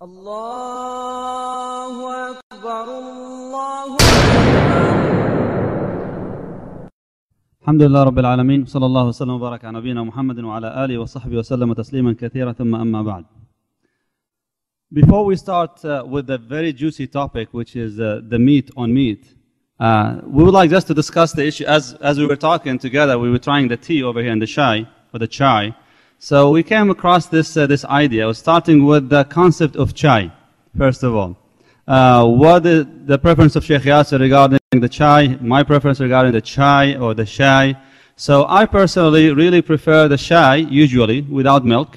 الله أكبر الله أكبر. الحمد لله رب العالمين، صلى الله وسلم وبارك على نبينا محمد وعلى آله وصحبه وسلم تسليما كثيرا، ثم أما بعد. Before we start with the very juicy topic, which is the meat on meat, we would like just to discuss the issue. As we were talking together, we were trying the tea over here in the chai, or the chai. So we came across this idea. I was starting with the concept of chai, first of all. What is the preference of Sheikh Yasser regarding the chai, my preference regarding the chai or the shai. So I personally really prefer the shai, usually without milk,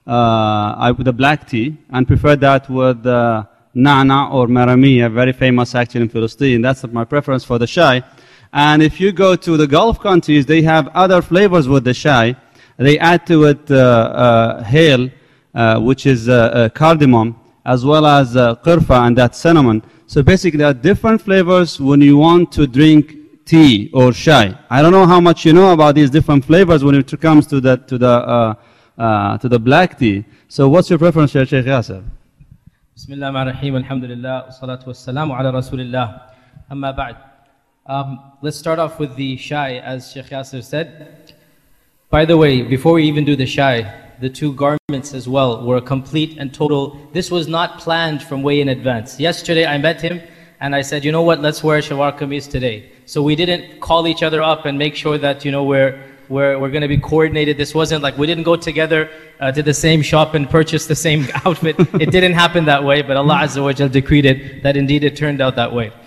with the black tea, and prefer that with na'na or maramiya, very famous actually in Palestine. That's my preference for the shai. And if you go to the Gulf countries, they have other flavors with the shai. They add to it hale, which is cardamom, as well as qirfa, and that's cinnamon. So basically, there are different flavors when you want to drink tea or shai. I don't know how much you know about these different flavors when it comes to the black tea. So what's your preference, Sheikh Yasser? Bismillah ar-Rahim, alhamdulillah, wassalatu wassalamu ala rasulillah, amma ba'd. Let's start off with the shai, as Sheikh Yasser said. By the way, before we even do the shai, the two garments as well were a complete and total. This was not planned from way in advance. Yesterday I met him and I said, you know what, let's wear shalwar kameez today. So we didn't call each other up and make sure that, you know, we're going to be coordinated. This wasn't like we didn't go together to the same shop and purchase the same outfit. It didn't happen that way, but Allah Azza wa Jal decreed it, that indeed it turned out that way.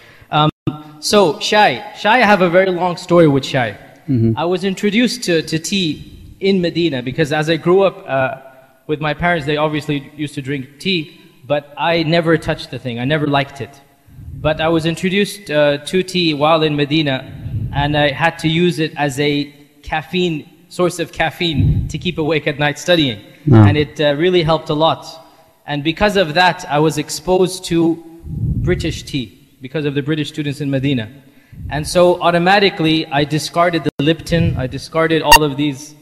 So shai, I have a very long story with shai. I was introduced to tea in Medina because as I grew up with my parents, they obviously used to drink tea, but I never touched the thing. I never liked it. But I was introduced to tea while in Medina, and I had to use it as a source of caffeine to keep awake at night studying. And it really helped a lot. And because of that, I was exposed to British tea because of the British students in Medina. And so automatically I discarded the Lipton, I discarded all of these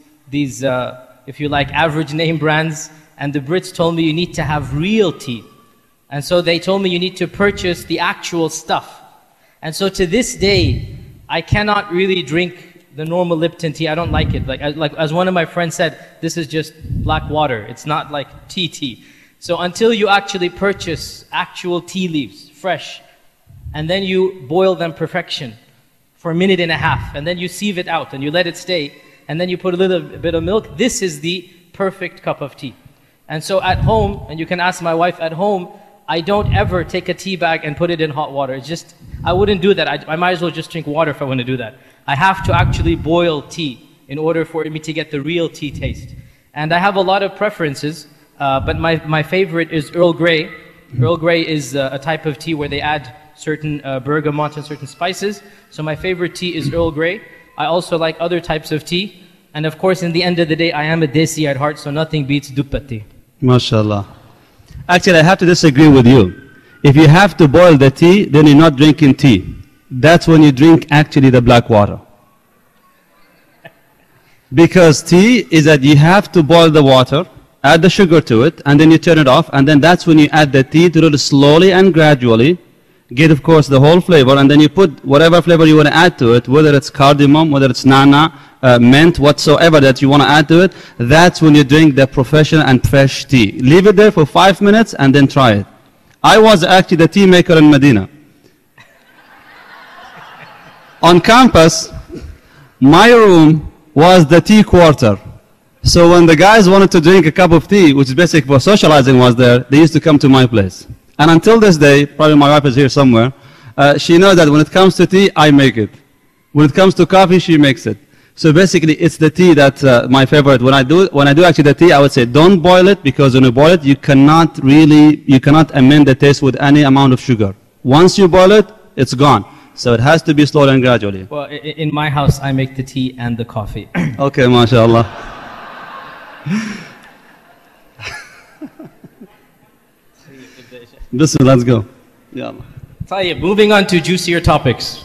if you like, average name brands. And the Brits told me you need to have real tea. And so they told me you need to purchase the actual stuff. And so to this day, I cannot really drink the normal Lipton tea. I don't like it. Like as one of my friends said, this is just black water. It's not like tea. So until you actually purchase actual tea leaves, fresh, and then you boil them perfection for a minute and a half, and then you sieve it out and you let it stay, and then you put a little bit of milk, this is the perfect cup of tea. And so at home, and you can ask my wife, at home, I don't ever take a tea bag and put it in hot water. It's just, I wouldn't do that. I might as well just drink water if I want to do that. I have to actually boil tea in order for me to get the real tea taste. And I have a lot of preferences, but my favorite is Earl Grey. Earl Grey is a type of tea where they add certain bergamot and certain spices. So my favorite tea is Earl Grey. I also like other types of tea. And of course, in the end of the day, I am a desi at heart, so nothing beats duppa tea. MashaAllah. Actually, I have to disagree with you. If you have to boil the tea, then you're not drinking tea. That's when you drink actually the black water. Because tea is that you have to boil the water, add the sugar to it, and then you turn it off, and then that's when you add the tea to it slowly and gradually. Get, of course, the whole flavor, and then you put whatever flavor you want to add to it, whether it's cardamom, whether it's na'na, mint, whatsoever that you want to add to it. That's when you drink the professional and fresh tea. Leave it there for 5 minutes and then try it. I was actually the tea maker in Medina. On campus, my room was the tea quarter. So when the guys wanted to drink a cup of tea, which is basic for socializing, was there, they used to come to my place. And until this day, probably my wife is here somewhere, she knows that when it comes to tea, I make it. When it comes to coffee, she makes it. So basically, it's the tea that's my favorite. When I do actually the tea, I would say don't boil it, because when you boil it, you cannot amend the taste with any amount of sugar. Once you boil it, it's gone. So it has to be slowly and gradually. Well, in my house, I make the tea and the coffee. Okay, mashallah. Bismillah, let's go. Yeah. Moving on to juicier topics.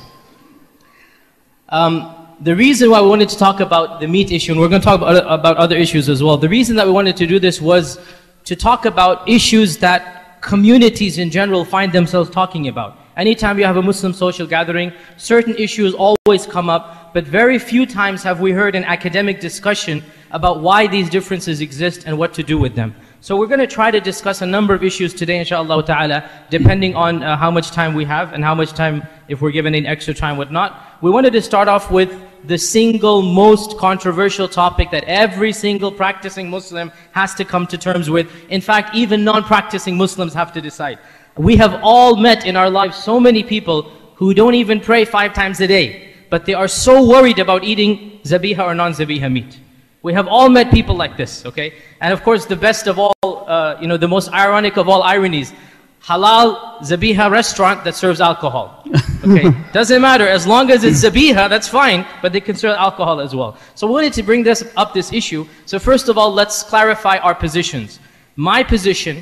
The reason why we wanted to talk about the meat issue, and we're going to talk about other issues as well, the reason that we wanted to do this was to talk about issues that communities in general find themselves talking about. Anytime you have a Muslim social gathering, certain issues always come up, but very few times have we heard an academic discussion about why these differences exist and what to do with them. So we're going to try to discuss a number of issues today, inshaAllah ta'ala, depending on how much time we have and how much time, if we're given any extra time, whatnot. We wanted to start off with the single most controversial topic that every single practicing Muslim has to come to terms with. In fact, even non-practicing Muslims have to decide. We have all met in our lives so many people who don't even pray 5 times a day, but they are so worried about eating zabiha or non-zabiha meat. We have all met people like this, okay? And of course, the best of all, the most ironic of all ironies, halal zabiha restaurant that serves alcohol. Okay, doesn't matter, as long as it's zabiha, that's fine, but they can serve alcohol as well. So we wanted to bring this issue. So first of all, let's clarify our positions. My position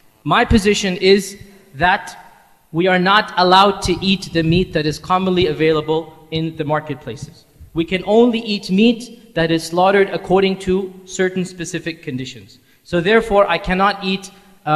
is that we are not allowed to eat the meat that is commonly available in the marketplaces. We can only eat meat that is slaughtered according to certain specific conditions. So therefore, I cannot eat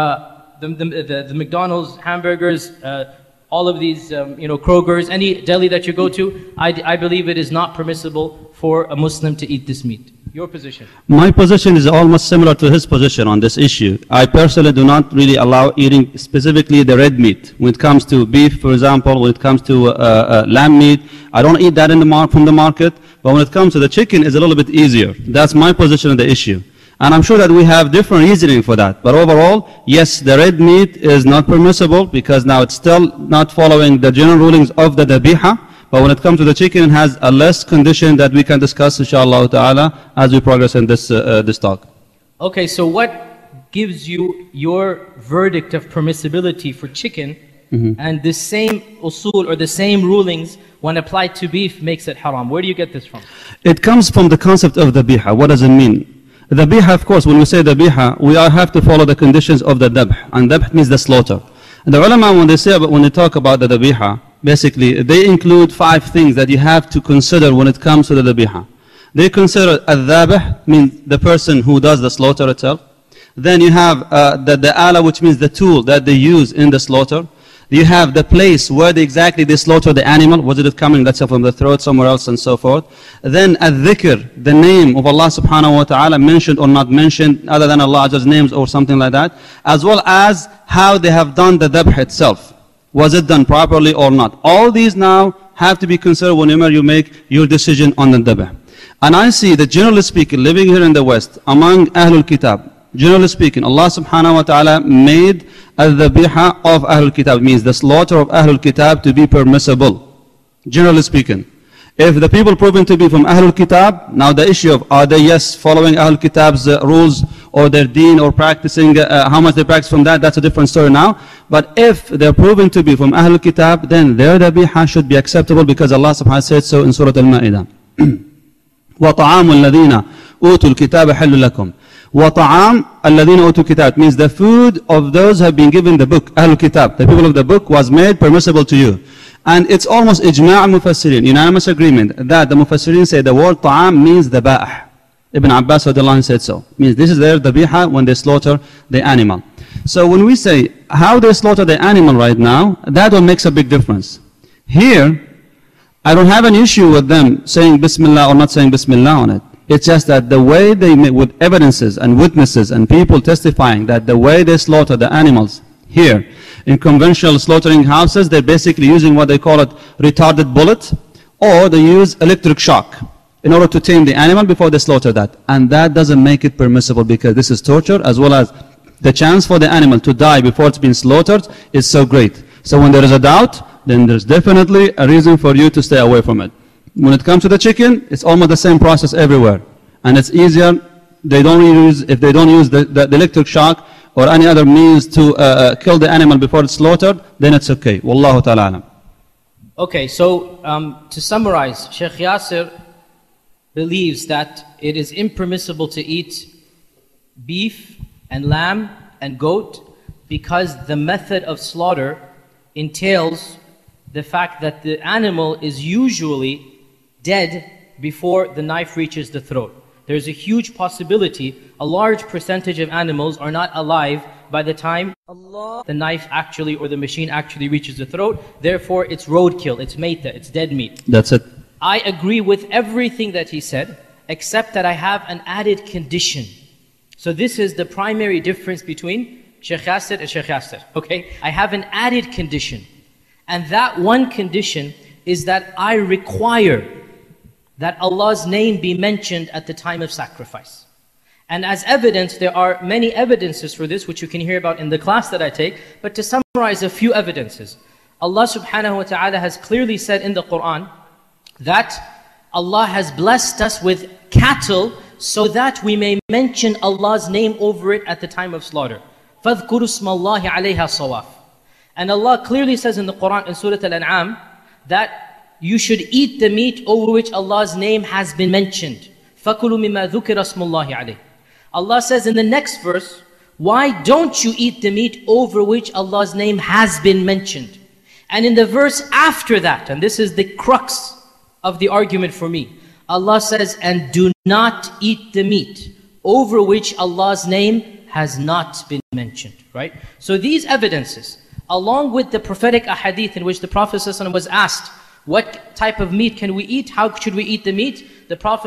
the McDonald's hamburgers, all of these, Kroger's, any deli that you go to. I believe it is not permissible for a Muslim to eat this meat. Your position? My position is almost similar to his position on this issue. I personally do not really allow eating specifically the red meat. When it comes to beef, for example, when it comes to lamb meat, I don't eat that from the market. But when it comes to the chicken, it's a little bit easier. That's my position on the issue. And I'm sure that we have different reasoning for that. But overall, yes, the red meat is not permissible because now it's still not following the general rulings of the dhabiha. But when it comes to the chicken, it has a less condition that we can discuss, inshallah ta'ala, as we progress in this talk. Okay, so what gives you your verdict of permissibility for chicken, and the same usul or the same rulings when applied to beef makes it haram? Where do you get this from? It comes from the concept of dhabiha. What does it mean? The dhabiha, of course, when we say dhabiha, we have to follow the conditions of the dhabh. And dhabh means the slaughter. And the ulama, when they talk about the dhabiha, basically, they include 5 things that you have to consider when it comes to the dhabiha. They consider al-dhabih, means the person who does the slaughter itself. Then you have the ala, which means the tool that they use in the slaughter. You have the place where they slaughter the animal. Was it coming, let's say, from the throat, somewhere else, and so forth. Then al-dhikr, the name of Allah subhanahu wa ta'ala, mentioned or not mentioned, other than Allah's names or something like that. As well as how they have done the dhabh itself. Was it done properly or not? All these now have to be considered whenever you make your decision on the dhabh. And I see that generally speaking, living here in the West, among Ahlul Kitab, generally speaking, Allah subhanahu wa ta'ala made al-dhabiha of Ahlul Kitab, means the slaughter of Ahlul Kitab, to be permissible. Generally speaking. If the people proven to be from Ahlul Kitab, now the issue of are they following Ahlul Kitab's rules or their deen or practicing, how much they practice from that, that's a different story now. But if they're proven to be from Ahlul Kitab, then their dhabiha should be acceptable because Allah subhanahu wa ta'ala said so in Surah Al-Ma'idah. وَطَعَامُ الَّذِينَ أُوتُوا الْكِتَابَ حِلٌّ لَكُمْ وَطَعَامُ الَّذِينَ أُوتُوا الْكِتَابَ means the food of those who have been given the book, Ahlul Kitab, the people of the book, was made permissible to you. And it's almost ijma' al-mufassirin, unanimous agreement, that the mufassirin say the word ta'am means the ba'ah. Ibn Abbas said so. Means this is their dhabiha when they slaughter the animal. So when we say how they slaughter the animal right now, that one makes a big difference. Here, I don't have an issue with them saying Bismillah or not saying Bismillah on it. It's just that the way they make, with evidences and witnesses and people testifying that the way they slaughter the animals here, in conventional slaughtering houses, they're basically using what they call it retarded bullet, or they use electric shock in order to tame the animal before they slaughter that. And that doesn't make it permissible because this is torture, as well as the chance for the animal to die before it's been slaughtered is so great. So when there is a doubt, then there's definitely a reason for you to stay away from it. When it comes to the chicken, it's almost the same process everywhere. And it's easier, if they don't use the electric shock, or any other means to kill the animal before it's slaughtered, then it's okay. Wallahu ta'ala. Okay, so to summarize, Sheikh Yasir believes that it is impermissible to eat beef and lamb and goat because the method of slaughter entails the fact that the animal is usually dead before the knife reaches the throat. There's a huge possibility, a large percentage of animals are not alive by the time Allah. the knife actually or the machine actually reaches the throat. Therefore, it's roadkill, it's maita, it's dead meat. That's it. I agree with everything that he said, except that I have an added condition. So this is the primary difference between Shaykh Yasir and Shaykh Yasir. Okay? I have an added condition. And that one condition is that I require that Allah's name be mentioned at the time of sacrifice. And as evidence, there are many evidences for this, which you can hear about in the class that I take. But to summarize a few evidences, Allah subhanahu wa ta'ala has clearly said in the Quran that Allah has blessed us with cattle so that we may mention Allah's name over it at the time of slaughter. فَاذْكُرُوا اسْمَ اللَّهِ عَلَيْهَا صَوَافٍ. And Allah clearly says in the Quran in Surah Al-An'am that you should eat the meat over which Allah's name has been mentioned. فَكُلُوا مِمَّا ذُكِرَ اسْمُ اللَّهِ عَلَيْهِ. Allah says in the next verse, why don't you eat the meat over which Allah's name has been mentioned? And in the verse after that, and this is the crux of the argument for me, Allah says, and do not eat the meat over which Allah's name has not been mentioned, right? So these evidences, along with the prophetic ahadith in which the Prophet ﷺ was asked, what type of meat can we eat? How should we eat the meat? The Prophet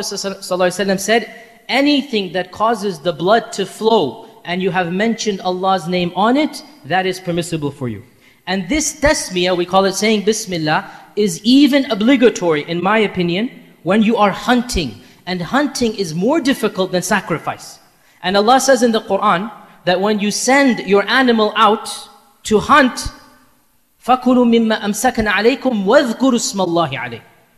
ﷺ said, anything that causes the blood to flow and you have mentioned Allah's name on it, that is permissible for you. And this tasmiyah, we call it saying Bismillah, is even obligatory in my opinion when you are hunting. And hunting is more difficult than sacrifice. And Allah says in the Quran that when you send your animal out to hunt, فَكُلُوا مِمَّا أَمْسَكْنَ عَلَيْكُمْ وَاذْكُرُوا اسْمَ اللَّهِ عَلَيْهِ.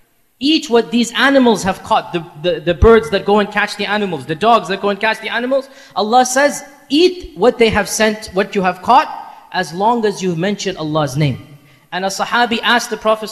Eat what these animals have caught, the birds that go and catch the animals, the dogs that go and catch the animals. Allah says, eat what they have sent, what you have caught, as long as you mention Allah's name. And a Sahabi asked the Prophet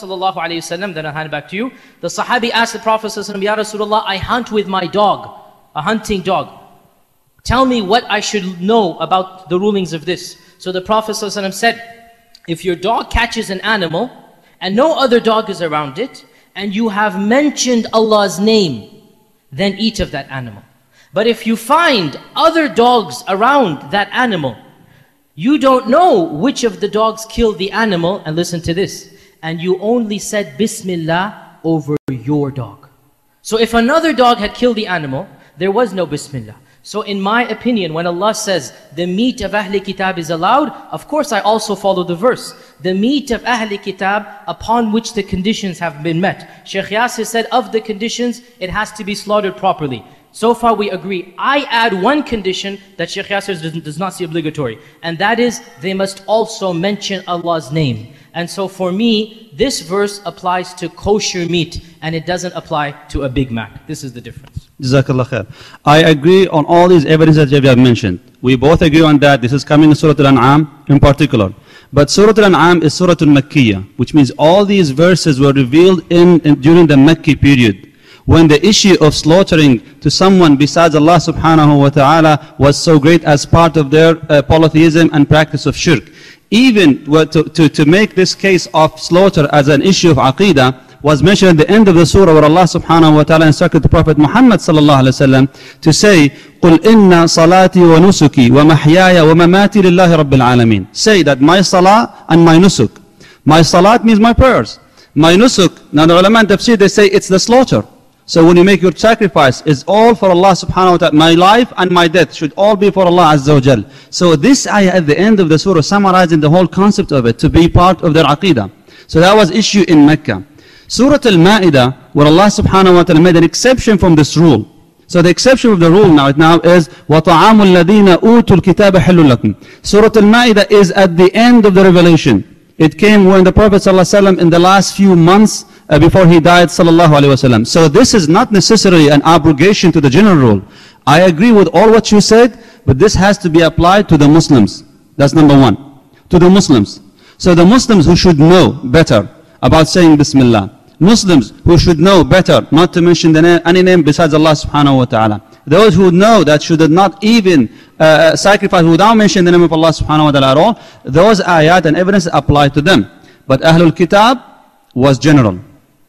ﷺ, then I'll hand it back to you. The Sahabi asked the Prophet ﷺ, Ya Rasulullah, I hunt with my dog, a hunting dog. Tell me what I should know about the rulings of this. So the Prophet ﷺ said, if your dog catches an animal and no other dog is around it, and you have mentioned Allah's name, then eat of that animal. But if you find other dogs around that animal, you don't know which of the dogs killed the animal, and listen to this, and you only said Bismillah over your dog. So if another dog had killed the animal, there was no Bismillah. So in my opinion, when Allah says the meat of Ahl Kitab is allowed, of course I also follow the verse. The meat of Ahl Kitab upon which the conditions have been met. Shaykh Yasir said of the conditions, it has to be slaughtered properly. So far we agree. I add one condition that Shaykh Yasir does not see obligatory. And that is, they must also mention Allah's name. And so for me, this verse applies to kosher meat and it doesn't apply to a Big Mac. This is the difference. Jazakallah khair. I agree on all these evidences that you have mentioned. We both agree on that. This is coming in Surah Al-An'am in particular. But Surah Al-An'am is Surah Al-Makkiyah, which means all these verses were revealed during the Makki period, when the issue of slaughtering to someone besides Allah subhanahu wa ta'ala was so great as part of their polytheism and practice of shirk. Even to make this case of slaughter as an issue of aqidah was mentioned at the end of the surah, where Allah subhanahu wa ta'ala instructed the Prophet Muhammad sallallahu alayhi wa sallam to say, قُلْ إِنَّ صَلَاتِي وَنُسُكِي وَمَحْيَايَ وَمَمَاتِي لِلَّهِ رَبِّ الْعَالَمِينَ. Say that my salah and my nusuk. My salat means my prayers. My nusuk, now the ulama in tafsir, they say it's the slaughter. So when you make your sacrifice, it's all for Allah subhanahu wa ta'ala. My life and my death should all be for Allah azza wa jal. So this ayah at the end of the surah summarizing the whole concept of it to be part of their aqidah. So that was issue in Mecca. Surah Al-Ma'idah, where Allah subhanahu wa ta'ala made an exception from this rule. So the exception of the rule now is وَطَعَامُ الَّذِينَ أُوتُوا الْكِتَابَ حِلٌّ لَكُمْ. Surah Al-Ma'idah is at the end of the revelation. It came when the Prophet ﷺ in the last few months before he died sallallahu alaihi wasallam. So this is not necessarily an abrogation to the general rule. I agree with all what you said, but this has to be applied to the Muslims. That's number one. To the Muslims. So the Muslims who should know better about saying Bismillah. Muslims who should know better not to mention any name besides Allah subhanahu wa ta'ala. Those who know that should not even sacrifice without mentioning the name of Allah subhanahu wa ta'ala at all, those ayat and evidence apply to them. But Ahlul Kitab was general.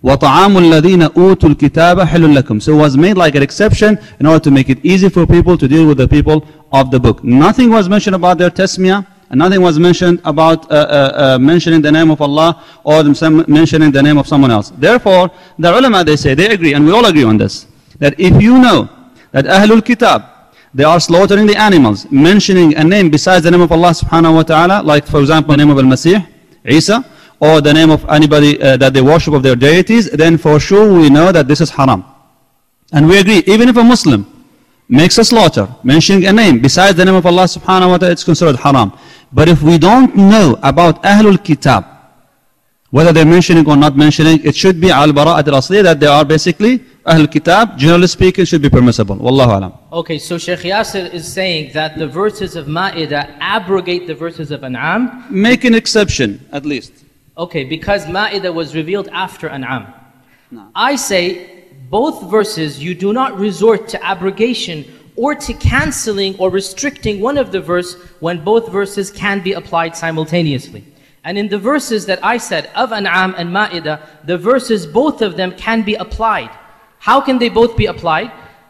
وَطَعَامُ الَّذِينَ أُوتُوا الْكِتَابَ حِلٌّ لَكُمْ. So it was made like an exception in order to make it easy for people to deal with the people of the book. Nothing was mentioned about their tasmiyah, and nothing was mentioned about mentioning the name of Allah or mentioning the name of someone else. Therefore, the ulama, they say, they agree, and we all agree on this, that if you know that Ahlul Kitab, they are slaughtering the animals, mentioning a name besides the name of Allah subhanahu wa ta'ala, like for example the name of Al-Masih, Isa, or the name of anybody that they worship of their deities, then for sure we know that this is haram. And we agree, even if a Muslim makes a slaughter, mentioning a name besides the name of Allah subhanahu wa ta'ala, it's considered haram. But if we don't know about Ahlul Kitab, whether they're mentioning or not mentioning, it should be al-bara'at al-asliya, that they are basically Ahlul Kitab, generally speaking, should be permissible. Wallahu alam. Okay, so Shaykh Yasir is saying that the verses of Ma'idah abrogate the verses of An'am. Make an exception, at least. Okay, because Ma'idah was revealed after An'am. No. I say, both verses, you do not resort to abrogation or to cancelling or restricting one of the verse when both verses can be applied simultaneously. And in the verses that I said of An'am and Ma'idah, the verses, both of them can be applied. How can they both be applied?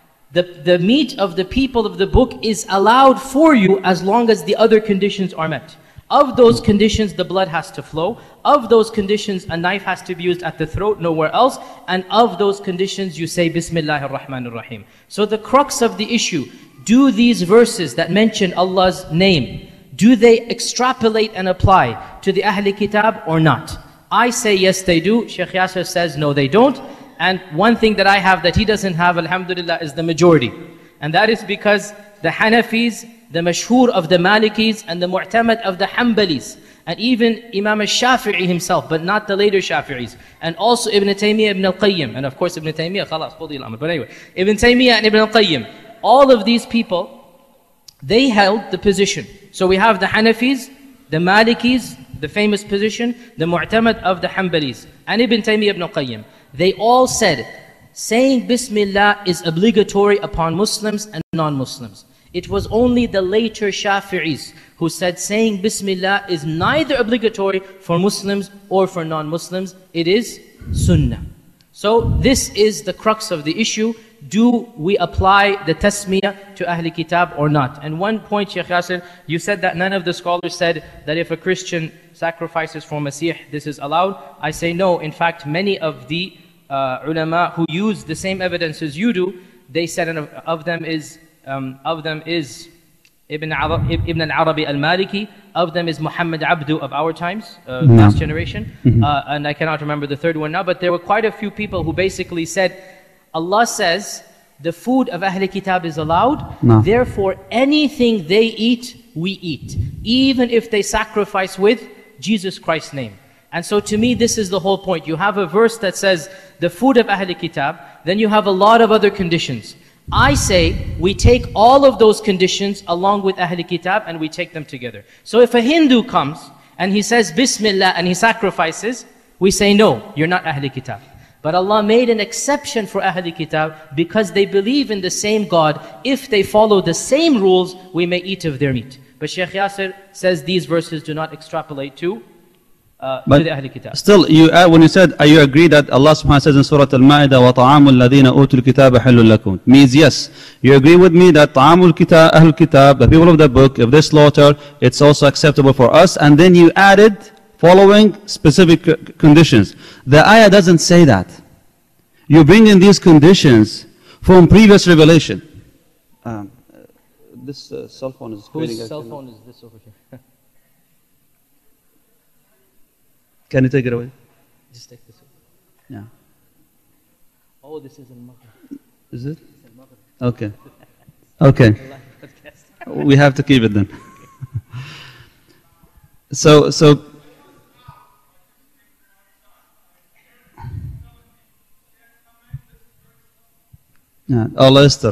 The meat of the people of the book is allowed for you as long as the other conditions are met. Of those conditions, the blood has to flow. Of those conditions, a knife has to be used at the throat, nowhere else. And of those conditions, you say Bismillahir Rahmanir Rahim. So the crux of the issue, do these verses that mention Allah's name, do they extrapolate and apply to the Ahl Kitab or not? I say yes, they do. Shaykh Yasir says no, they don't. And one thing that I have that he doesn't have, alhamdulillah, is the majority. And that is because the Hanafis, the mashhur of the Malikis, and the mu'tamad of the Hanbalis, and even Imam al-Shafi'i himself, but not the later Shafi'is, and also Ibn Taymiyyah, Ibn al-Qayyim, and of course Ibn Taymiyyah, khalas, qudi al-amr. But anyway, Ibn Taymiyyah and Ibn al-Qayyim, all of these people, they held the position. So we have the Hanafis, the Malikis, the famous position, the mu'tamad of the Hanbalis, and Ibn Taymiyyah, Ibn al-Qayyim. They all said, saying Bismillah is obligatory upon Muslims and non-Muslims. It was only the later Shafi'is who said saying Bismillah is neither obligatory for Muslims or for non-Muslims. It is Sunnah. So this is the crux of the issue. Do we apply the tasmiyah to Ahl Kitab or not? And one point, Shaykh Yasir, you said that none of the scholars said that if a Christian sacrifices for Masih, this is allowed. I say no. In fact, many of the ulama who use the same evidence as you do, they said of them is Ibn al-Arabi al-Maliki, of them is Muhammad Abdu of our times, last generation, and I cannot remember the third one now, but there were quite a few people who basically said, Allah says, the food of Ahl Kitab is allowed, therefore anything they eat, we eat, even if they sacrifice with Jesus Christ's name. And so to me, this is the whole point. You have a verse that says, the food of Ahl Kitab, then you have a lot of other conditions. I say, we take all of those conditions along with Ahl Kitab and we take them together. So if a Hindu comes and he says Bismillah and he sacrifices, we say no, you're not Ahl Kitab. But Allah made an exception for Ahl Kitab because they believe in the same God. If they follow the same rules, we may eat of their meat. But Shaykh Yasir says these verses do not extrapolate to the Ahl Kitab. Still, when you said, you agree that Allah subhanahu wa ta'ala says in Surah Al-Ma'idah, وَطَعَامُ الَّذِينَ أُوتُوا الْكِتَابَ حِلٌّ لَكُمْ, means yes, you agree with me that ta'amul kitab, Ahlul Kitab, the people of the book, if they slaughter, it's also acceptable for us. And then you added following specific conditions. The ayah doesn't say that. You bring in these conditions from previous revelation. This cell phone is creating... Whose cell phone is this over here? Can you take it away? Just take this away. Yeah. Oh, this is al-Maghrib. Is it? Okay. Okay. We have to keep it then. So yeah. Oh, Lester.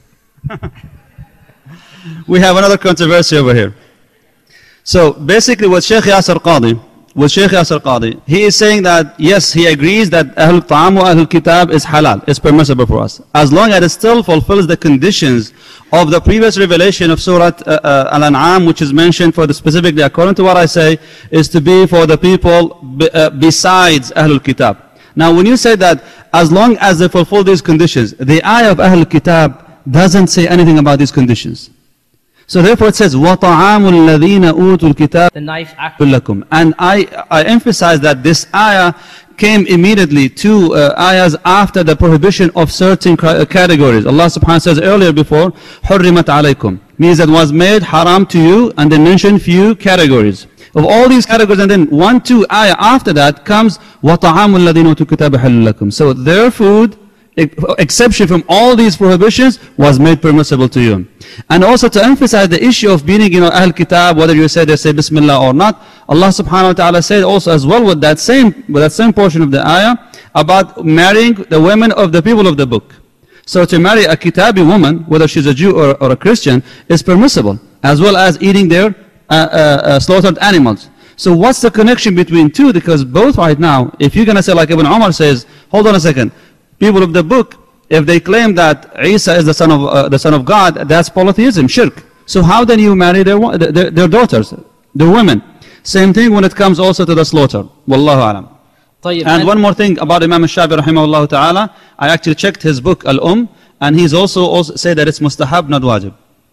We have another controversy over here. So basically what Shaykh Yasir Qadi, he is saying that yes, he agrees that Ahlul Ta'am wa Ahlul Kitab is halal, is permissible for us, as long as it still fulfills the conditions of the previous revelation of Surah Al-An'am, which is mentioned for the specifically, according to what I say, is to be for the people besides Ahlul Kitab. Now, when you say that, as long as they fulfill these conditions, the ayah of Ahl Kitab doesn't say anything about these conditions. So therefore it says, وَطَعَامُ الَّذِينَ أُوتُوا الْكِتَابَ The knife act. لَكُمْ. And I emphasize that this ayah came immediately to ayahs after the prohibition of certain categories. Allah subhanahu wa ta'ala says earlier before, حُرِّمَتْ عَلَيْكُمْ, means that was made haram to you, and they mentioned few categories. Of all these categories, and then 1-2 ayah after that comes, وَطَعَامُ الَّذِينَ أُوتُوا الْكِتَابَ حِلٌّ لَكُمْ. So their food, exception from all these prohibitions, was made permissible to you. And also to emphasize the issue of being, Ahl Kitab, whether you say they say Bismillah or not, Allah subhanahu wa ta'ala said also as well with that same portion of the ayah about marrying the women of the people of the book. So to marry a Kitabi woman, whether she's a Jew or a Christian, is permissible, as well as eating their slaughtered animals. So what's the connection between two? Because both right now, if you're going to say like Ibn Umar says, hold on a second, people of the book, if they claim that Isa is the son of God, that's polytheism, shirk. So how then you marry their daughters, their women? Same thing when it comes also to the slaughter. Wallahu alam. And one more thing about Imam al-Shafi'i rahimahullah ta'ala, I actually checked his book Al-Umm, and he's also said that it's mustahab, not wajib.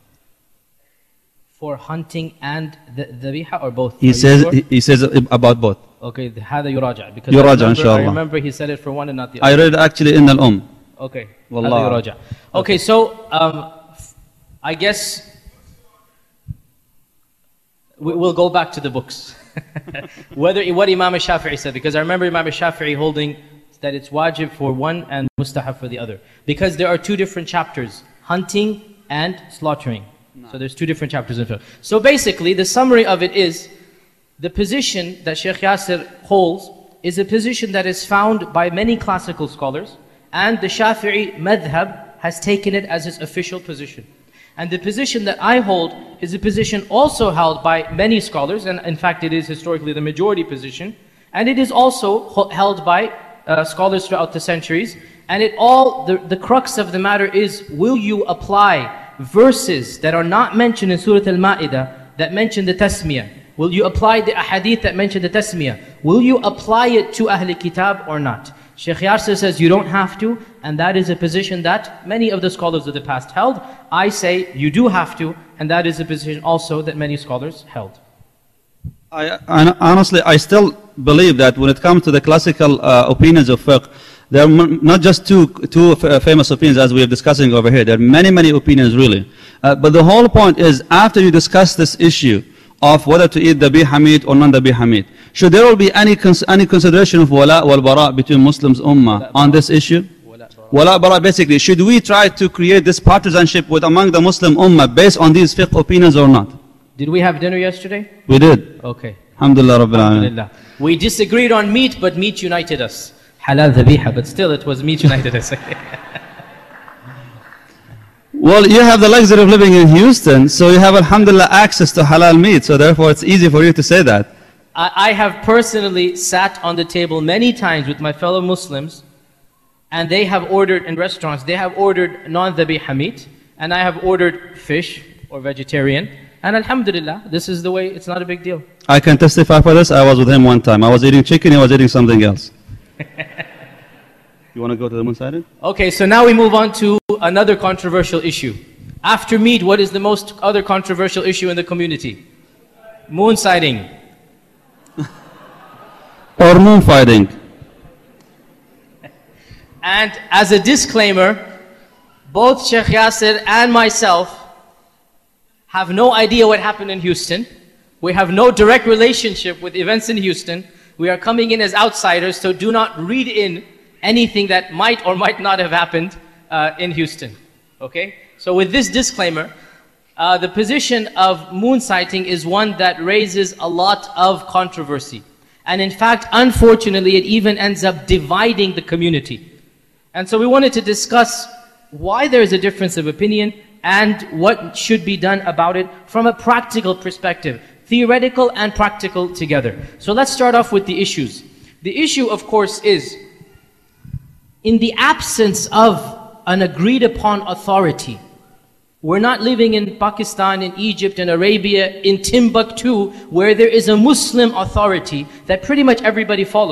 For hunting and the dhabiha, or both? He says about both. Okay, هذا يراجع, because I remember he said it for one and not the other. I read it actually in Al-Umm. Okay, Wallah. هذا يراجع. Okay, so I guess we'll go back to the books. What Imam al-Shafi'i said, because I remember Imam al-Shafi'i holding that it's wajib for one and mustahab for the other, because there are two different chapters, hunting and slaughtering. So there's two different chapters in fiqh. So basically the summary of it is, the position that Shaykh Yasir holds is a position that is found by many classical scholars, and the Shafi'i madhab has taken it as his official position. And the position that I hold is a position also held by many scholars, and in fact it is historically the majority position, and it is also held by scholars throughout the centuries. And the crux of the matter is, will you apply verses that are not mentioned in Surah Al-Ma'idah that mention the tasmiyah? Will you apply the ahadith that mention the tasmiyah? Will you apply it to Ahl Kitab or not? Shaykh Yasir says you don't have to, and that is a position that many of the scholars of the past held. I say you do have to, and that is a position also that many scholars held. Honestly, I still believe that when it comes to the classical opinions of fiqh, there are not just two famous opinions as we are discussing over here. There are many opinions really. But the whole point is, after you discuss this issue of whether to eat dhabiha meat or non-dhabiha meat, should there will be any consideration of wala wal bara between Muslims ummah on this issue? Wala bara, basically, should we try to create this partisanship among the Muslim ummah based on these fiqh opinions or not? Did we have dinner yesterday? We did. Okay. Alhamdulillah Rabbil Alameen. We disagreed on meat, but meat united us. Halal dhabiha, but still it was meat united us. Well, you have the luxury of living in Houston, so you have, alhamdulillah, access to halal meat, so therefore it's easy for you to say that. I have personally sat on the table many times with my fellow Muslims, and they have ordered in restaurants, they have ordered non-dhabiha meat, and I have ordered fish or vegetarian, and alhamdulillah, this is the way, it's not a big deal. I can testify for this. I was with him one time. I was eating chicken, he was eating something else. You want to go to the moon side? Okay, so now we move on to another controversial issue. After meat, what is the most other controversial issue in the community? Moon sighting. Or moon fighting. And as a disclaimer, both Shaykh Yasir and myself have no idea what happened in Houston. We have no direct relationship with events in Houston. We are coming in as outsiders, so do not read in anything that might or might not have happened in Houston. Okay? So with this disclaimer, the position of moon sighting is one that raises a lot of controversy. And in fact, unfortunately, it even ends up dividing the community. And so we wanted to discuss why there is a difference of opinion and what should be done about it from a practical perspective, theoretical and practical together. So let's start off with the issues. The issue, of course, is in the absence of an agreed upon authority. We're not living in Pakistan, in Egypt, in Arabia, in Timbuktu, where there is a Muslim authority that pretty much everybody follows.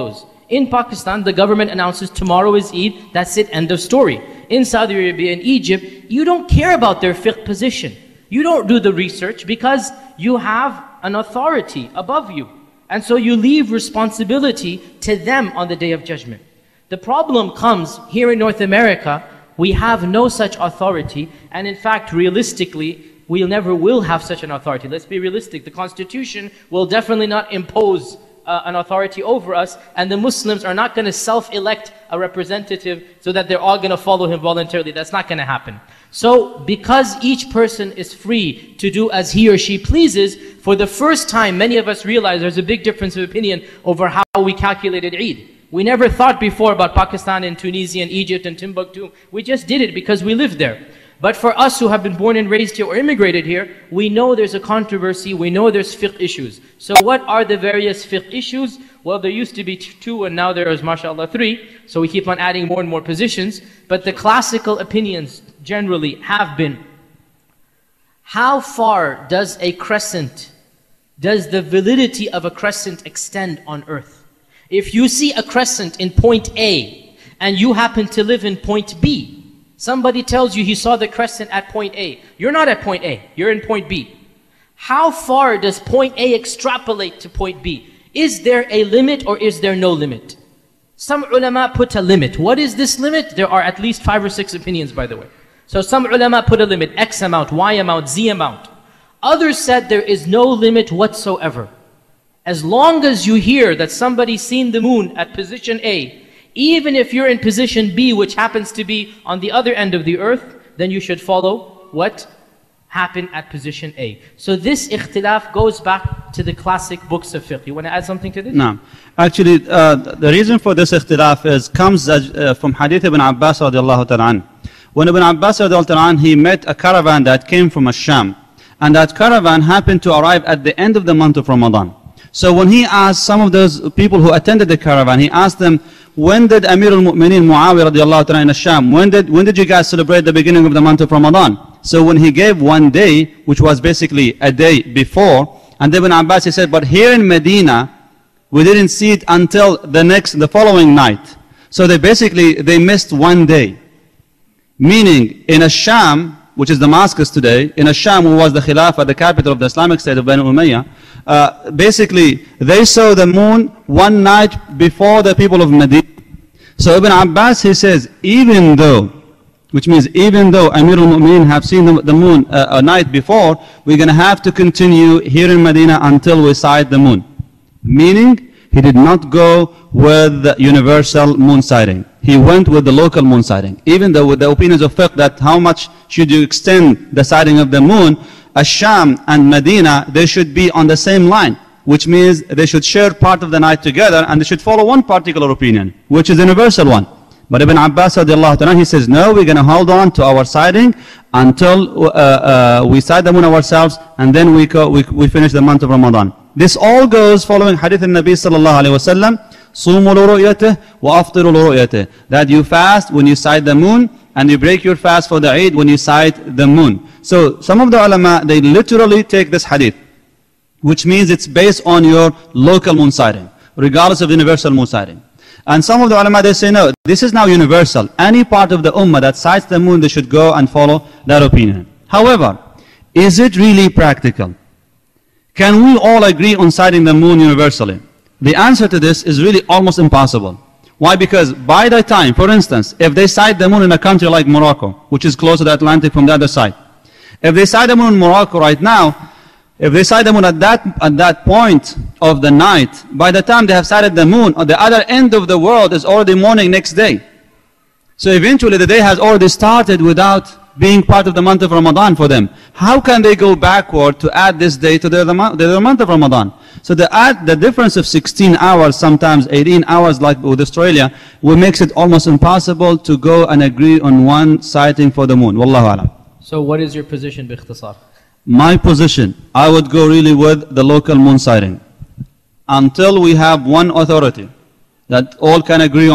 In Pakistan, the government announces tomorrow is Eid, that's it, end of story. In Saudi Arabia and Egypt, you don't care about their fiqh position. You don't do the research because you have an authority above you. And so you leave responsibility to them on the Day of Judgment. The problem comes here in North America, we have no such authority, and in fact, realistically, we never will have such an authority. Let's be realistic. The Constitution will definitely not impose an authority over us, and the Muslims are not going to self-elect a representative so that they're all going to follow him voluntarily. That's not going to happen. So, because each person is free to do as he or she pleases, for the first time, many of us realize there's a big difference of opinion over how we calculated Eid. We never thought before about Pakistan and Tunisia and Egypt and Timbuktu. We just did it because we lived there. But for us who have been born and raised here or immigrated here, we know there's a controversy, we know there's fiqh issues. So what are the various fiqh issues? Well, there used to be 2 and now there is, mashallah, 3. So we keep on adding more and more positions. But the classical opinions generally have been, how far does the validity of a crescent extend on earth? If you see a crescent in point A and you happen to live in point B, somebody tells you he saw the crescent at point A. You're not at point A, you're in point B. How far does point A extrapolate to point B? Is there a limit or is there no limit? Some ulama put a limit. What is this limit? There are at least 5 or 6 opinions, by the way. So some ulama put a limit, X amount, Y amount, Z amount. Others said there is no limit whatsoever. As long as you hear that somebody's seen the moon at position A, even if you're in position B, which happens to be on the other end of the earth, then you should follow what happened at position A. So this ikhtilaf goes back to the classic books of fiqh. You want to add something to this? No. Actually, the reason for this ikhtilaf comes from Hadith Ibn Abbas radiallahu ta'ala. When Ibn Abbas radiallahu ta'ala, he met a caravan that came from Sham. And that caravan happened to arrive at the end of the month of Ramadan. So when he asked some of those people who attended the caravan, he asked them, when did Amir al-Mu'mineen Muawiyah radiallahu ta'ala in Sham, when did you guys celebrate the beginning of the month of Ramadan? So when he gave one day, which was basically a day before, and Ibn Abbas, he said, but here in Medina, we didn't see it until the following night. So they missed one day. Meaning, in Sham, which is Damascus today, in Sham, who was the Khilafah, the capital of the Islamic State of Banu Umayyah, basically, they saw the moon one night before the people of Medina. So Ibn Abbas, he says, even though Amir al-Mu'mineen have seen the moon a night before, we're going to have to continue here in Medina until we sight the moon. Meaning, he did not go with the universal moon sighting. He went with the local moon sighting. Even though with the opinions of fiqh that how much should you extend the sighting of the moon, Sham and Medina, they should be on the same line, which means they should share part of the night together and they should follow one particular opinion, which is the universal one. But Ibn Abbas radiallahu ta'ala, he says, no, we're going to hold on to our sighting until we sight the moon ourselves, and then we finish the month of Ramadan. This all goes following hadith al-Nabi sallallahu alayhi wa sallam, صُومُوا لِرُؤْيَتِهِ وَأَفْطِرُوا لِرُؤْيَتِهِ, that you fast when you sight the moon, and you break your fast for the Eid when you sight the moon. So some of the ulama, they literally take this hadith, which means it's based on your local moon sighting, regardless of universal moon sighting. And some of the ulama, they say, no, this is now universal. Any part of the ummah that sights the moon, they should go and follow that opinion. However, is it really practical? Can we all agree on sighting the moon universally? The answer to this is really almost impossible. Why? Because by the time, for instance, if they sight the moon in a country like Morocco, which is close to the Atlantic from the other side, if they sight the moon in Morocco right now, if they sight the moon at that point of the night, by the time they have sighted the moon, on the other end of the world is already morning next day. So eventually the day has already started without being part of the month of Ramadan for them. How can they go backward to add this day to the month of Ramadan? So the difference of 16 hours, sometimes 18 hours like with Australia, makes it almost impossible to go and agree on one sighting for the moon. Wallahu alam. So what is your position, bikhtisar? My position, I would go really with the local moon sighting. Until we have one authority that all can agree on,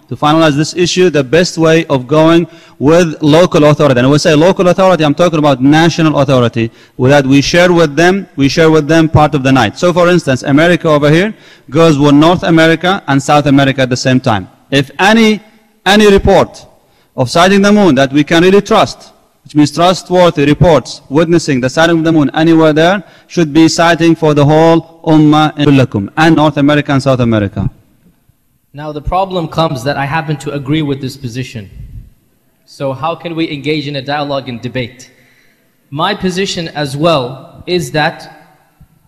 to finalize this issue, the best way of going with local authority. And when I say local authority, I'm talking about national authority, that we share with them part of the night. So for instance, America over here goes with North America and South America at the same time. If any report of sighting the moon that we can really trust, which means trustworthy reports witnessing the sighting of the moon anywhere there, should be sighting for the whole Ummah in and North America and South America. Now the problem comes that I happen to agree with this position. So how can we engage in a dialogue and debate? My position as well is that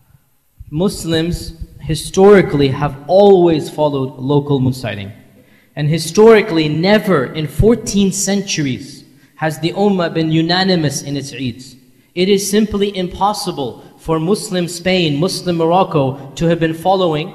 Muslims historically have always followed local moon sighting. And historically, never in 14 centuries has the Ummah been unanimous in its Eids. It is simply impossible for Muslim Spain, Muslim Morocco to have been following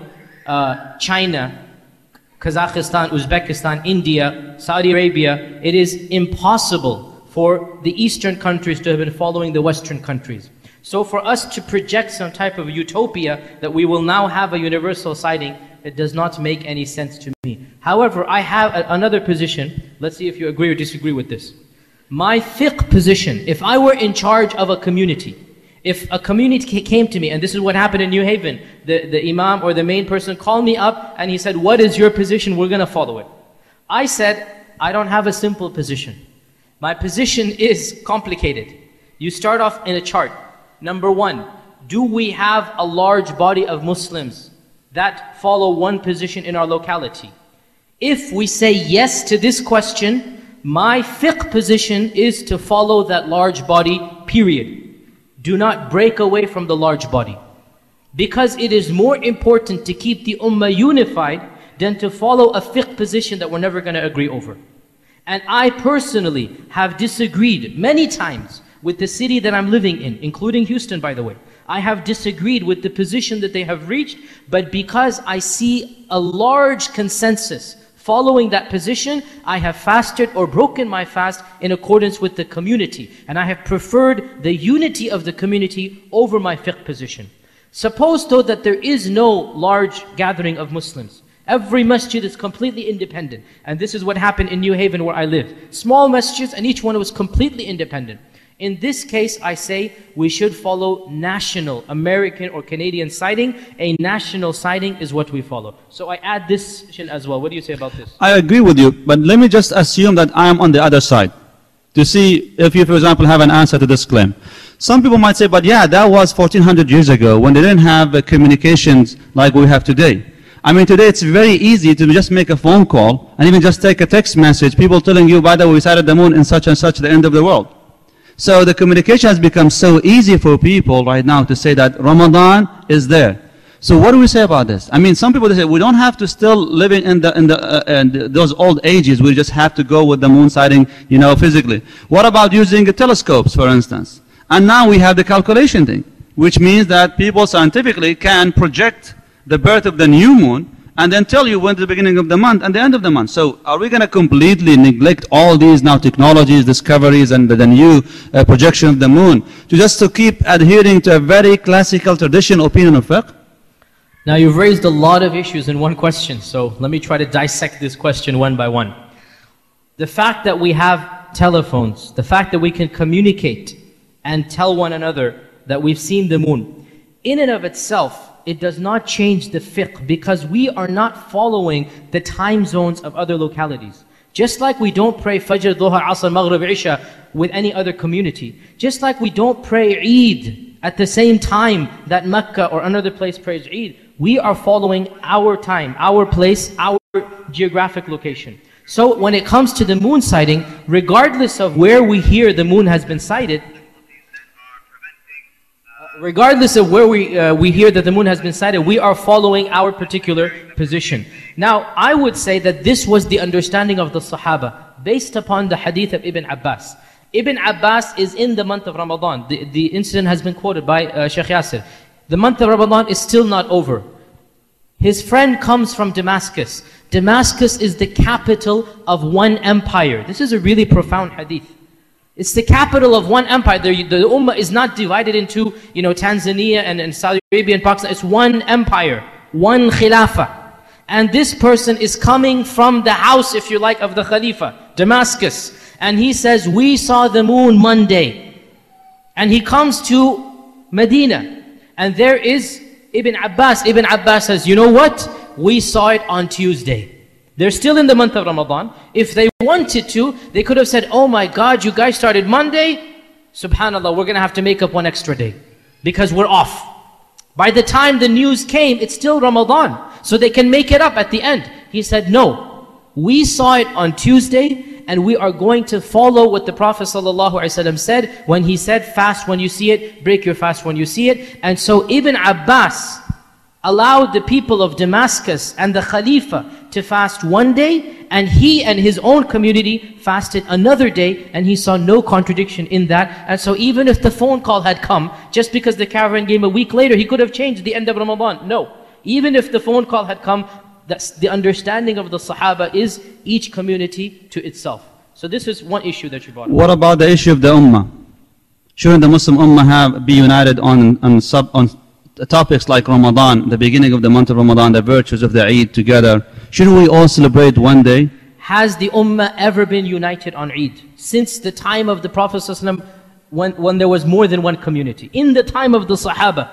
China, Kazakhstan, Uzbekistan, India, Saudi Arabia. It is impossible for the Eastern countries to have been following the Western countries. So for us to project some type of utopia that we will now have a universal sighting, it does not make any sense to me. However, I have another position. Let's see if you agree or disagree with this. My fiqh position, if I were in charge of a community, if a community came to me, and this is what happened in New Haven, the imam or the main person called me up and he said, what is your position? We're going to follow it. I said, I don't have a simple position. My position is complicated. You start off in a chart. Number one, do we have a large body of Muslims that follow one position in our locality? If we say yes to this question, my fiqh position is to follow that large body, period. Do not break away from the large body. Because it is more important to keep the ummah unified than to follow a fiqh position that we're never going to agree over. And I personally have disagreed many times with the city that I'm living in, including Houston, by the way. I have disagreed with the position that they have reached, but because I see a large consensus following that position, I have fasted or broken my fast in accordance with the community. And I have preferred the unity of the community over my fiqh position. Suppose though that there is no large gathering of Muslims. Every masjid is completely independent. And this is what happened in New Haven where I live. Small masjids and each one was completely independent. In this case, I say we should follow national, American or Canadian sighting. A national sighting is what we follow. So I add this as well. What do you say about this? I agree with you, but let me just assume that I am on the other side to see if you, for example, have an answer to this claim. Some people might say, but yeah, that was 1400 years ago when they didn't have communications like we have today. I mean, today it's very easy to just make a phone call and even just take a text message, people telling you, by the way, we sighted the moon in such and such, the end of the world. So the communication has become so easy for people right now to say that Ramadan is there. So what do we say about this? I mean, some people they say we don't have to still live in those old ages. We just have to go with the moon sighting, you know, physically. What about using telescopes, for instance? And now we have the calculation thing, which means that people scientifically can project the birth of the new moon and then tell you when the beginning of the month and the end of the month. So are we going to completely neglect all these now technologies, discoveries, and the new projection of the moon to keep adhering to a very classical traditional opinion of fiqh? Now you've raised a lot of issues in one question, so let me try to dissect this question one by one. The fact that we have telephones, the fact that we can communicate and tell one another that we've seen the moon, in and of itself, it does not change the fiqh because we are not following the time zones of other localities. Just like we don't pray Fajr, Dhuhr, Asr, Maghrib, Isha with any other community. Just like we don't pray Eid at the same time that Mecca or another place prays Eid. We are following our time, our place, our geographic location. So when it comes to the moon sighting, regardless of where we hear the moon has been sighted, regardless of where we hear that the moon has been sighted, we are following our particular position. Now, I would say that this was the understanding of the Sahaba, based upon the hadith of Ibn Abbas. Ibn Abbas is in the month of Ramadan. The incident has been quoted by Shaykh Yasir. The month of Ramadan is still not over. His friend comes from Damascus. Damascus is the capital of one empire. This is a really profound hadith. It's the capital of one empire. The ummah is not divided into, Tanzania and Saudi Arabia and Pakistan. It's one empire, one khilafah. And this person is coming from the house, if you like, of the Khalifa, Damascus. And he says, we saw the moon Monday. And he comes to Medina. And there is Ibn Abbas. Ibn Abbas says, you know what? We saw it on Tuesday. They're still in the month of Ramadan. If they wanted to, they could have said, oh my God, you guys started Monday. Subhanallah, we're going to have to make up one extra day because we're off. By the time the news came, it's still Ramadan. So they can make it up at the end. He said, no, we saw it on Tuesday and we are going to follow what the Prophet ﷺ said when he said, fast when you see it, break your fast when you see it. And so Ibn Abbas allowed the people of Damascus and the Khalifa to fast one day, and he and his own community fasted another day, and he saw no contradiction in that. And so even if the phone call had come, just because the caravan came a week later, he could have changed the end of Ramadan. No. Even if the phone call had come, that's the understanding of the Sahaba is each community to itself. So this is one issue that you brought up. What about the issue of the Ummah? Shouldn't the Muslim Ummah be united on topics like Ramadan, the beginning of the month of Ramadan, the virtues of the Eid together? Shouldn't we all celebrate one day? Has the Ummah ever been united on Eid? Since the time of the Prophet ﷺ, when there was more than one community. In the time of the Sahaba.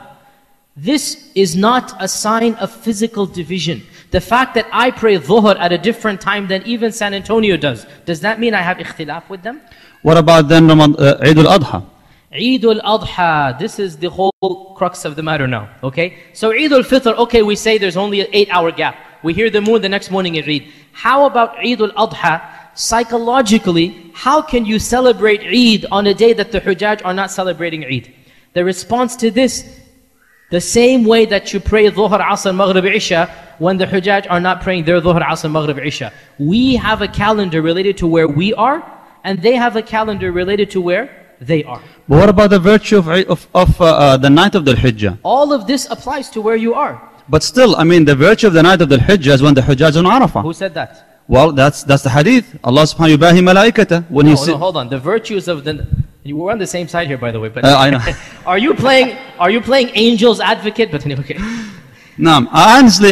This is not a sign of physical division. The fact that I pray Dhuhr at a different time than even San Antonio does that mean I have ikhtilaf with them? What about then Eid al-Adha? Eid al-Adha, this is the whole crux of the matter now, okay? So Eid al-Fitr, okay, we say there's only an 8-hour gap. We hear the moon the next morning in Eid. How about Eid al-Adha? Psychologically, how can you celebrate Eid on a day that the Hujjaj are not celebrating Eid? The response to this, the same way that you pray Dhuhr, Asr, Maghrib, Isha, when the Hujjaj are not praying their Dhuhr, Asr, Maghrib, Isha. We have a calendar related to where we are, and they have a calendar related to where they are. But what about the virtue of the night of the Hijjah? All of this applies to where you are. But still, I mean, the virtue of the night of the Hijjah is when the Hujjaj on Arafah. Who said that? Well, that's the hadith. Allah subhanahu wa ta'ala malaikata. When no, hold on. The virtues of the... We're on the same side here, by the way. But I know. Are you playing angel's advocate? But okay. No, honestly,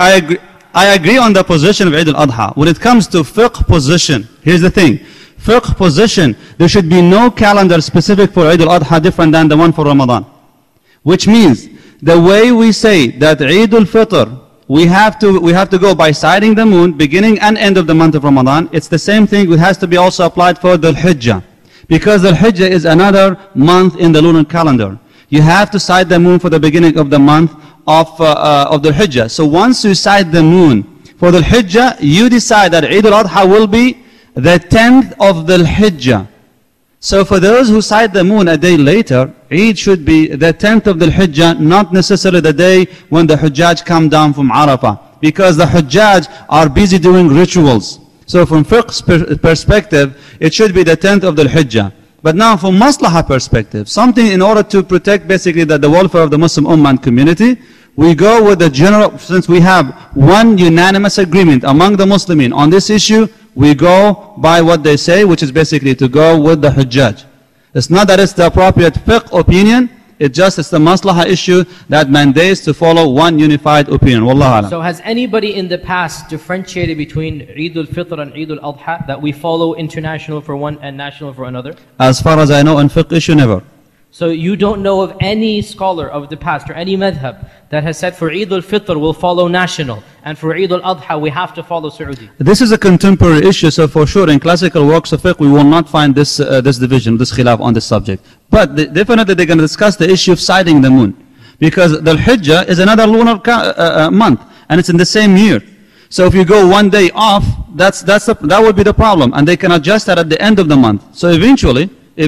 I agree on the position of Eid al-Adha. When it comes to fiqh position, here's the thing. Fiqh position, there should be no calendar specific for Eid al-Adha different than the one for Ramadan. Which means, the way we say that Eid al-Fitr, we have to go by sighting the moon, beginning and end of the month of Ramadan. It's the same thing, it has to be also applied for the Hijjah. Because the Hijjah is another month in the lunar calendar. You have to sight the moon for the beginning of the month of the Hijjah. So once you sight the moon for the Hijjah, you decide that Eid al-Adha will be the 10th of the Hijjah. So for those who sight the moon a day later, Eid should be the 10th of the Hijjah, not necessarily the day when the Hujjaj come down from Arafah. Because the Hujjaj are busy doing rituals. So from fiqh's perspective, it should be the 10th of the Hijjah. But now from maslahah perspective, something in order to protect basically the welfare of the Muslim Ummah and community, we go with the general, since we have one unanimous agreement among the Muslimin on this issue, we go by what they say, which is basically to go with the Hujjaj. It's not that it's the appropriate fiqh opinion, it's the maslahah issue that mandates to follow one unified opinion. Wallahu alam. So has anybody in the past differentiated between Eid al-Fitr and Eid al-Adha, that we follow international for one and national for another? As far as I know, in fiqh issue, never. So you don't know of any scholar of the past or any madhab that has said for Eid al-Fitr we'll follow national, and for Eid al-Adha we have to follow Saudi? This is a contemporary issue, so for sure in classical works of fiqh we will not find this division, this khilaf on this subject. But definitely they're going to discuss the issue of sighting the moon. Because the Hijjah is another lunar month, and it's in the same year. So if you go one day off, that would be the problem, and they can adjust that at the end of the month. So eventually,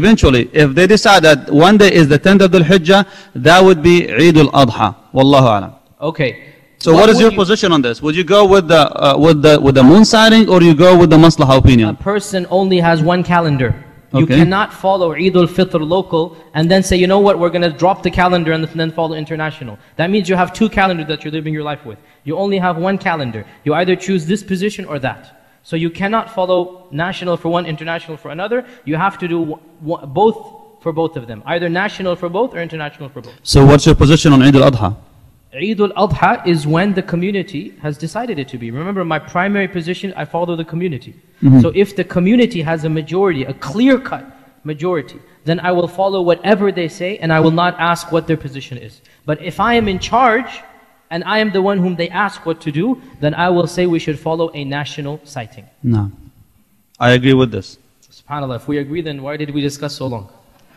if they decide that one day is the 10th of the Hijjah, that would be Eid al-Adha. Wallahu alam. Okay. So what is your position on this? Would you go with the moon sighting, or you go with the maslahah opinion? A person only has one calendar. You Okay. cannot follow Eid al-Fitr local and then say, you know what, we're going to drop the calendar and then follow international. That means you have two calendars that you're living your life with. You only have one calendar. You either choose this position or that. So you cannot follow national for one, international for another. You have to do both for both of them. Either national for both or international for both. So what's your position on Eid al-Adha? Eid al-Adha is when the community has decided it to be. Remember, my primary position, I follow the community. So if the community has a majority, a clear-cut majority, then I will follow whatever they say and I will not ask what their position is. But if I am in charge and I am the one whom they ask what to do, then I will say we should follow a national sighting. No. I agree with this. SubhanAllah, if we agree, then why did we discuss so long?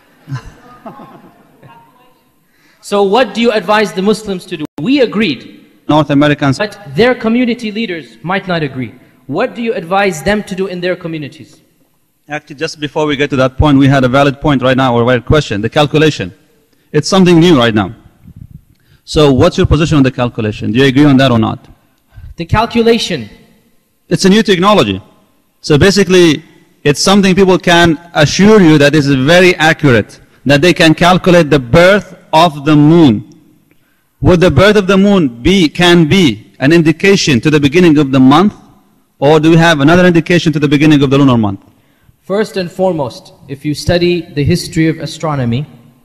So what do you advise the Muslims to do? We agreed, North Americans. but their community leaders might not agree. What do you advise them to do in their communities? Actually, just before we get to that point, we had a valid point right now, or a valid question, the calculation. It's something new right now. So what's your position on the calculation? Do you agree on that or not? The calculation. It's a new technology. So basically, it's something people can assure you that is very accurate, that they can calculate the birth of the moon. Would the birth of the moon can be an indication to the beginning of the month, or do we have another indication to the beginning of the lunar month? First and foremost, if you study the history of astronomy,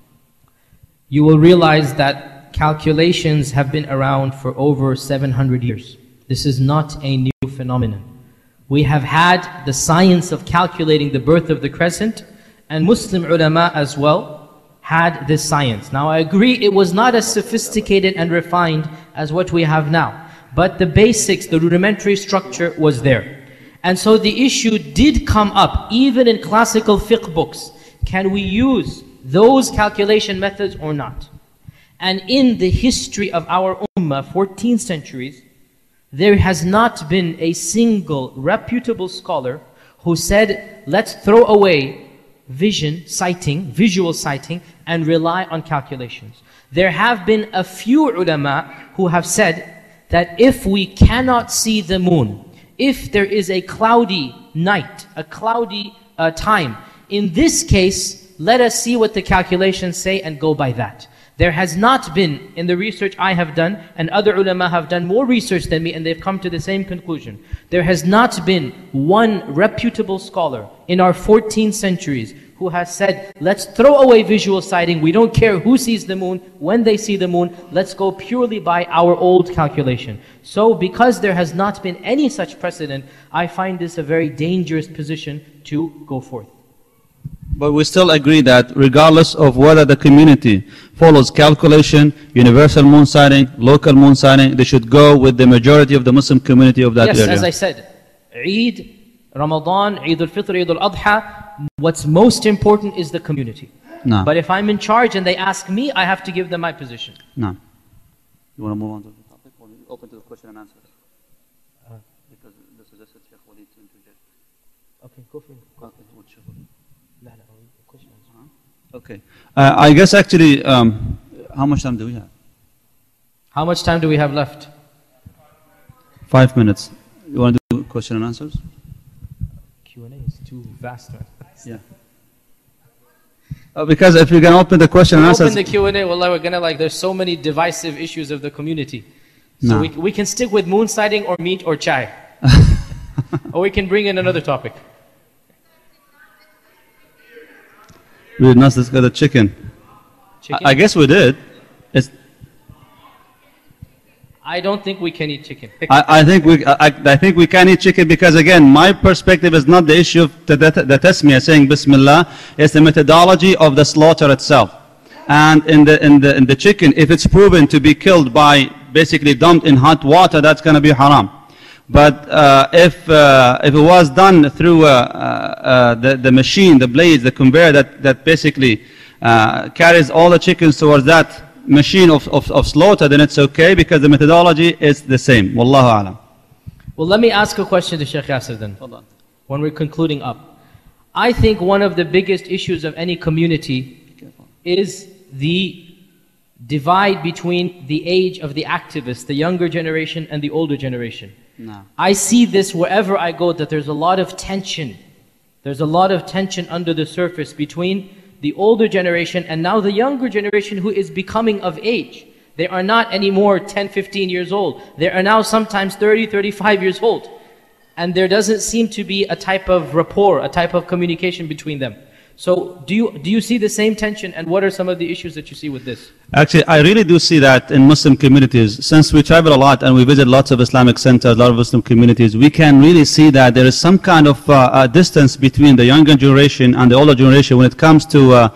you will realize that calculations have been around for over 700 years. This is not a new phenomenon. We have had the science of calculating the birth of the crescent, and Muslim ulama as well had this science. Now I agree it was not as sophisticated and refined as what we have now, but the basics, the rudimentary structure was there. And so the issue did come up, even in classical fiqh books. Can we use those calculation methods or not? And in the history of our ummah, 14 centuries, there has not been a single reputable scholar who said, let's throw away visual sighting, and rely on calculations. There have been a few ulama who have said that if we cannot see the moon, if there is a cloudy night, a cloudy time, in this case, let us see what the calculations say and go by that. There has not been, in the research I have done, and other ulama have done more research than me, and they've come to the same conclusion. There has not been one reputable scholar in our 14 centuries who has said, let's throw away visual sighting, we don't care who sees the moon, when they see the moon, let's go purely by our old calculation. So because there has not been any such precedent, I find this a very dangerous position to go forth. But we still agree that regardless of whether the community follows calculation, universal moon sighting, local moon sighting, they should go with the majority of the Muslim community of that area. Yes, as I said, Eid, Ramadan, Eid al-Fitr, Eid al-Adha, what's most important is the community. No. But if I'm in charge and they ask me, I have to give them my position. No. You want to move on to the topic, or you open to the question and answers? Because this is just Sheikh Walid to interject. Okay, go for it. Okay, what Sheikh Walid? Question. Okay. I guess actually, how much time do we have? How much time do we have left? 5 minutes. You want to do question and answers? Q&A is too vast, man. Yeah. Because if you can open the question and answers. Open the Q&A, wallah, we're gonna there's so many divisive issues of the community. So No. we can stick with moon sighting or meat or chai. Or we can bring in another topic. We did not discuss the chicken. Chicken? I guess we did. I don't think we can eat chicken. I think we can eat chicken because again, my perspective is not the issue of the tasmiyah saying Bismillah. It's the methodology of the slaughter itself. And in the chicken, if it's proven to be killed by basically dumped in hot water, that's going to be haram. But if it was done through the machine, the blades, the conveyor that basically carries all the chickens towards that machine of slaughter, then it's okay because the methodology is the same. Wallahu alam. Well, let me ask a question to Sheikh Yasir then, when we're concluding up. I think one of the biggest issues of any community is the divide between the age of the activists, the younger generation and the older generation. No. I see this wherever I go, that there's a lot of tension. There's a lot of tension under the surface between the older generation and now the younger generation who is becoming of age. They are not anymore 10, 15 years old. They are now sometimes 30, 35 years old. And there doesn't seem to be a type of rapport, a type of communication between them. So do you see the same tension, and what are some of the issues that you see with this? Actually, I really do see that in Muslim communities. Since we travel a lot and we visit lots of Islamic centers, a lot of Muslim communities, we can really see that there is some kind of distance between the younger generation and the older generation when it comes to,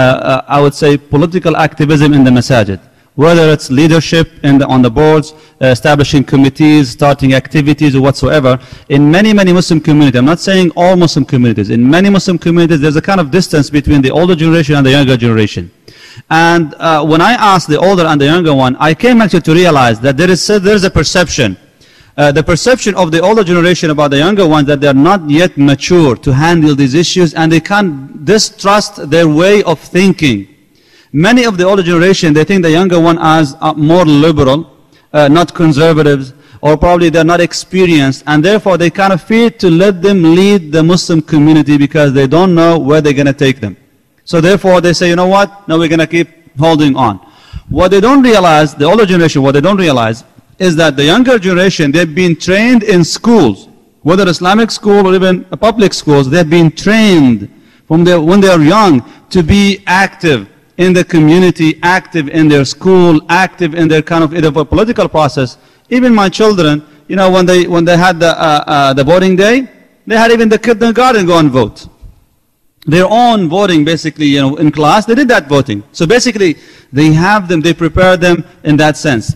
I would say, political activism in the masajid. Whether it's leadership on the boards, establishing committees, starting activities or whatsoever. In many Muslim communities, I'm not saying all Muslim communities, in many Muslim communities there's a kind of distance between the older generation and the younger generation. And when I asked the older and the younger one, I came actually to realize that there is a perception. The perception of the older generation about the younger ones that they are not yet mature to handle these issues, and they can't distrust their way of thinking. Many of the older generation, they think the younger one as more liberal, not conservatives, or probably they're not experienced, and therefore they kind of fear to let them lead the Muslim community because they don't know where they're going to take them. So therefore they say, you know what, no, we're going to keep holding on. What they don't realize, the older generation, what they don't realize is that the younger generation, they've been trained in schools, whether Islamic school or even public schools, they've been trained from when they are young to be active in the community, active in their school, active in their kind of either political process. Even my children, you know, when they had the voting day, they had even the kindergarten go and vote. Their own voting, basically, you know, in class, they did that voting. So basically, they have them, they prepare them in that sense.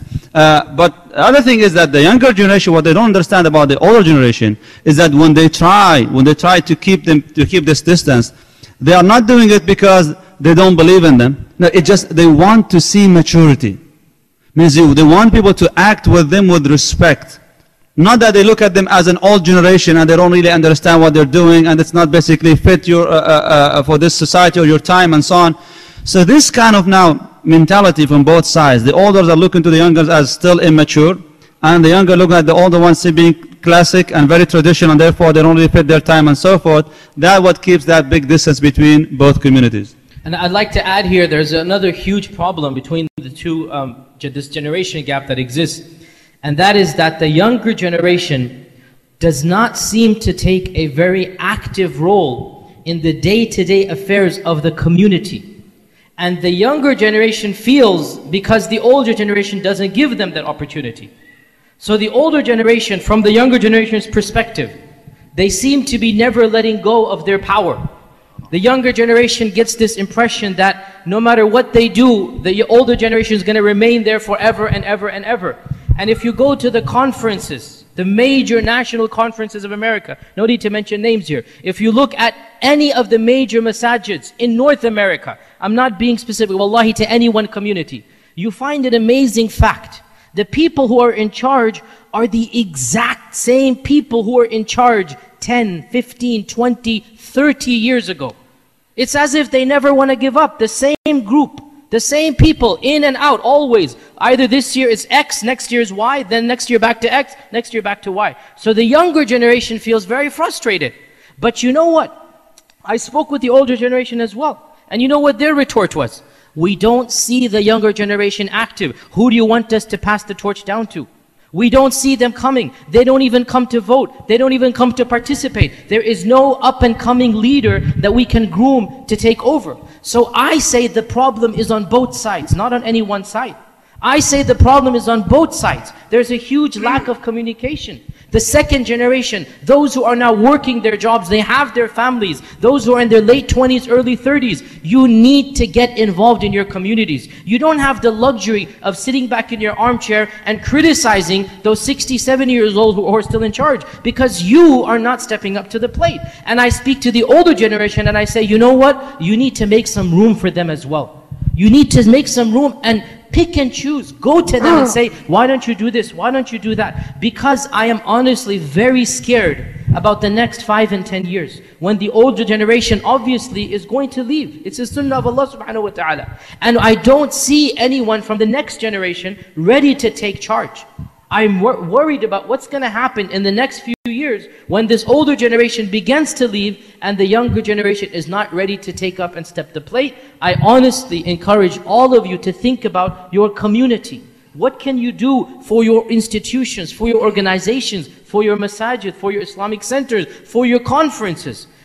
But the other thing is that the younger generation, what they don't understand about the older generation, is that when they try to keep this distance, they are not doing it because they don't believe in them. No, it just, they want to see maturity. Means they want people to act with them with respect. Not that they look at them as an old generation and they don't really understand what they're doing and it's not basically fit your, for this society or your time and so on. So this kind of now mentality from both sides. The elders are looking to the youngers as still immature, and the younger look at the older ones being classic and very traditional, and therefore they don't really fit their time and so forth. That's what keeps that big distance between both communities. And I'd like to add here, there's another huge problem between the two, this generation gap that exists. And that is that the younger generation does not seem to take a very active role in the day-to-day affairs of the community. And the younger generation feels because the older generation doesn't give them that opportunity. So the older generation, from the younger generation's perspective, they seem to be never letting go of their power. The younger generation gets this impression that no matter what they do, the older generation is going to remain there forever and ever and ever. And if you go to the conferences, the major national conferences of America, no need to mention names here. If you look at any of the major masajids in North America, I'm not being specific, wallahi, to any one community, you find an amazing fact. The people who are in charge are the exact same people who were in charge 10, 15, 20, 30 years ago. It's as if they never want to give up. The same group, the same people, in and out, always. Either this year is X, next year is Y, then next year back to X, next year back to Y. So the younger generation feels very frustrated. But you know what? I spoke with the older generation as well. And you know what their retort was? We don't see the younger generation active. Who do you want us to pass the torch down to? We don't see them coming. They don't even come to vote. They don't even come to participate. There is no up-and-coming leader that we can groom to take over. So I say the problem is on both sides, not on any one side. I say the problem is on both sides. There's a huge lack of communication. The second generation, those who are now working their jobs, they have their families, those who are in their late 20s, early 30s, you need to get involved in your communities. You don't have the luxury of sitting back in your armchair and criticizing those 60, 70 years old who are still in charge, because you are not stepping up to the plate. And I speak to the older generation and I say, you know what? You need to make some room for them as well. You need to make some room and pick and choose. Go to them and say, why don't you do this? Why don't you do that? Because I am honestly very scared about the next 5 and 10 years, when the older generation obviously is going to leave. It's the sunnah of Allah subhanahu wa ta'ala. And I don't see anyone from the next generation ready to take charge. I'm worried about what's going to happen in the next few years when this older generation begins to leave and the younger generation is not ready to take up and step the plate. I honestly encourage all of you to think about your community. What can you do for your institutions, for your organizations, for your masajid, for your Islamic centers, for your conferences?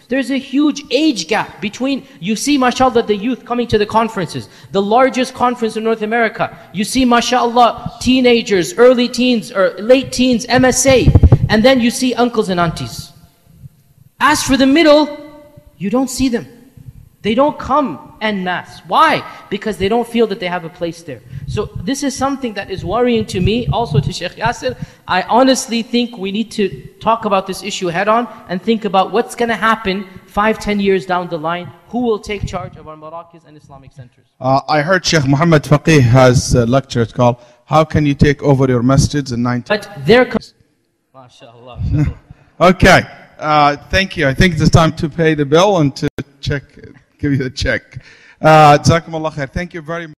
There's a huge age gap between, you see mashallah the youth coming to the conferences, the largest conference in North America. You see mashallah teenagers, early teens or late teens, MSA, and then you see uncles and aunties. As for the middle, you don't see them. They don't come en masse. Why? Because they don't feel that they have a place there. So this is something that is worrying to me, also to Sheikh Yasser. I honestly think we need to talk about this issue head on and think about what's going to happen 5-10 years down the line. Who will take charge of our Marakis and Islamic centers? I heard Sheikh Muhammad Faqih has a lecture. It's called How Can You Take Over Your Masjids in 19... But there comes... MashaAllah. Okay. Thank you. I think it's time to pay the bill and to check, give you the check. Jazakumullah khair. Thank you very much.